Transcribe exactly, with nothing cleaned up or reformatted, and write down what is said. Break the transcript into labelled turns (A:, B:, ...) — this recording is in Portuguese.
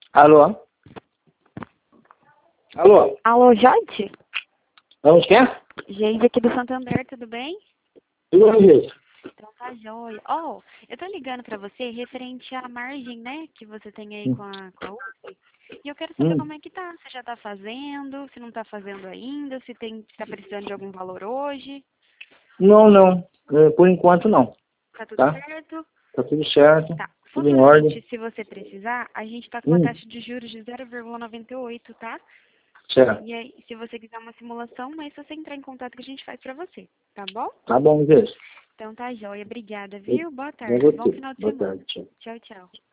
A: Alô? Alô?
B: Alô, Jorge?
A: Vamos quer?
B: Gente, aqui do Santander, tudo bem?
A: Tudo bem, gente?
B: Então tá joia. Oh, eu tô ligando pra você referente à margem, né, que você tem aí
A: Hum.
B: com a, com a U S P. E eu quero saber
A: Hum.
B: como é que tá. Você já tá fazendo, se não tá fazendo ainda, se tem, se tá precisando de algum valor hoje.
A: Não, não. É, por enquanto, não.
B: Tá tudo
A: Tá?
B: certo?
A: Tá tudo certo.
B: Tá.
A: Tudo em ordem.
B: Futuramente, se você precisar, a gente tá com uma
A: Hum.
B: taxa de juros de zero vírgula noventa e oito, tá?
A: Certo.
B: E aí, se você quiser uma simulação, é só você entrar em contato que a gente faz pra você, tá bom?
A: Tá bom, gente.
B: Então tá joia. Obrigada, viu? Boa
A: Eu
B: tarde.
A: vou
B: Bom
A: ter.
B: final de
A: Boa
B: semana.
A: tarde. Tchau.
B: Tchau, tchau.